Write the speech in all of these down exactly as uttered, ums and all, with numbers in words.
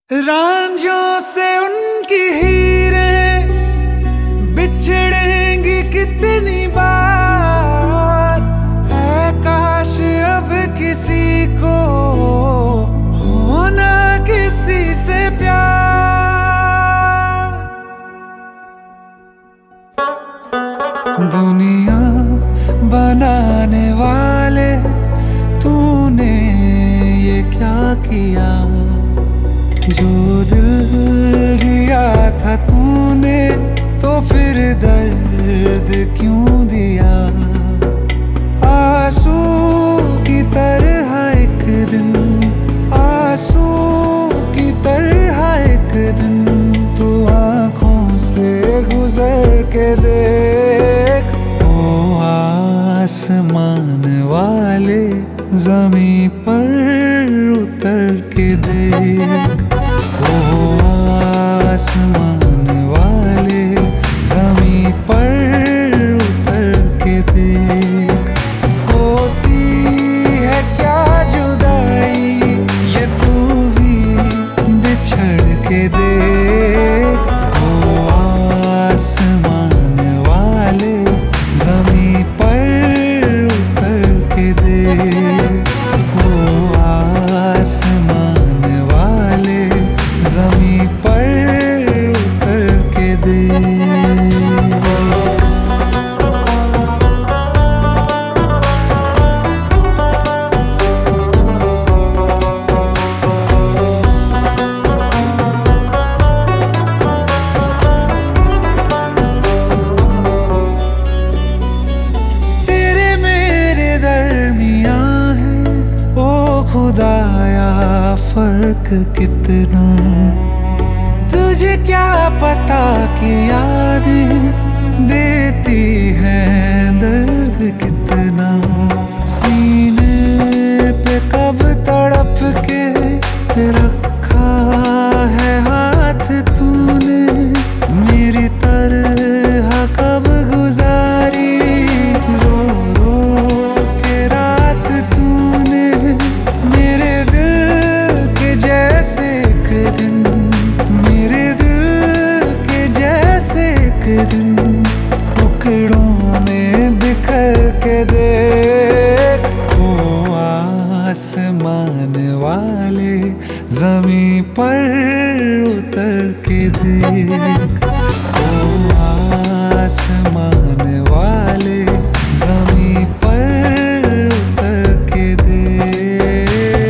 रांझों से उनकी हीरें बिछड़ेंगी कितनी बार। है काश अब किसी को होना किसी से प्यार। दुनिया बनाने वाले तूने ये क्या किया। जो दिल दिया था तूने तो फिर दर्द क्यों दिया। आंसू की तरह एक दिन, आंसू की तरह एक दिन तू आंखों से गुजर के देख। ओ आसमान वाले ज़मीं पर उतर के देख। ओ आसमान वाले ज़मीं पर उतर के देख। होती है क्या जुदाई ये तू भी बिछड़ के देख। ओ आसमान वाले ज़मीं पर उतर के देख। ओ आसमान वाले ज़मीं पर उतर के देख। तेरे मेरे दरमियाँ है ओ खुदाया फर्क कितना। तुझे क्या पता कि यादें देती हैं दर्द कितना। सीने पे कब तड़प के रखा है हाथ तूने। मेरी तरह कब गुजारी रो रो के रात तूने। मेरे दिल के जैसे एक दिन, मेरे दिल के जैसे एक दिन टुकड़ों में बिखर के देख। ओ आसमान वाले ज़मीं पर उतर के देख। ओ आसमान वाले ज़मीं पर उतर के देख।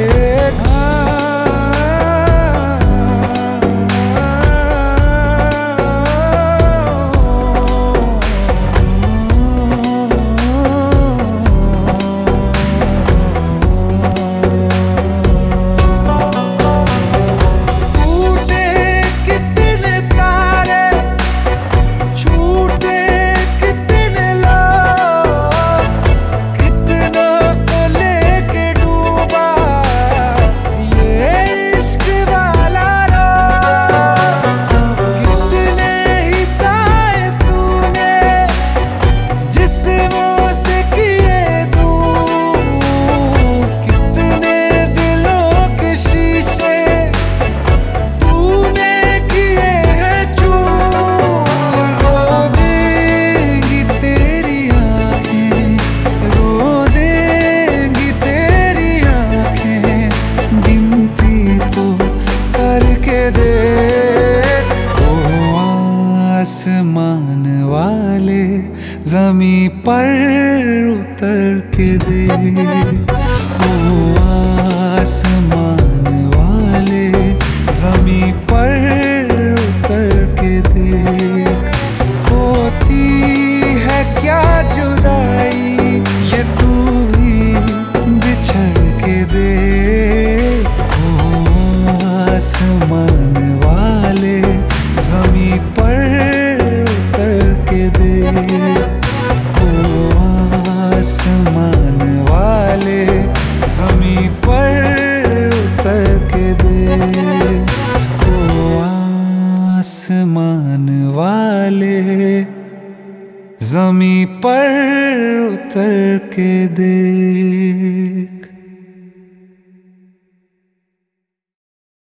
आसमान वाले ज़मीं पर उतर के देख। ओ आसमान वाले ज़मीं पर उतर के देख। होती है क्या जुदाई ये तू भी बिछड़ के देख। ओ आसमान वाले ज़मीं पर उतर के देख। ओ आसमान वाले ज़मीं पर उतर के देख। ओ आसमान वाले ज़मीं पर उतर के देख।